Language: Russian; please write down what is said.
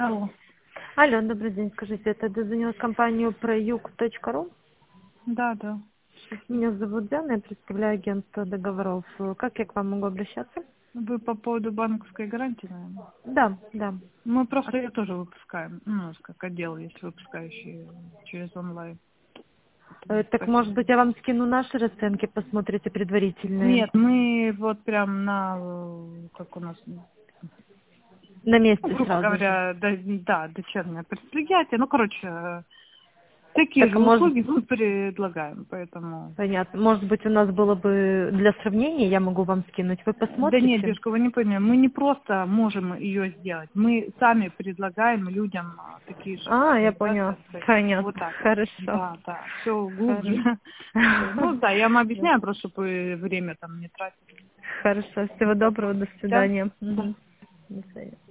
Алло. Алло, добрый день. Скажите, это дозвонилась компанию проюг.ру? Да, да. Меня зовут Диана, я представляю агентство договоров. Как я к вам могу обращаться? Вы по поводу банковской гарантии, наверное? Да, да. Мы просто ее тоже выпускаем. Ну, у нас как отдел есть выпускающий через онлайн. Так, может быть, Спасибо. я вам скину наши расценки, посмотрите предварительные. Нет, мы вот прям как у нас, На месте грубо сразу же. говоря, да, дочернее предприятие. Ну, короче, такие Так, же может, услуги мы предлагаем, поэтому... понятно. Может быть, у нас было бы для сравнения, я могу вам скинуть. Вы Да нет, посмотрите? девушка, вы не поняли, мы не просто можем ее сделать, мы сами предлагаем людям такие же Я поняла. организации. Вот Понятно. так вот. Хорошо. Да, да, все глубже. Хорошо. Ну да, я вам Да. объясняю, просто чтобы время там не тратить. Хорошо. Всего доброго. До Да? свидания. Да. Мгм. До свидания.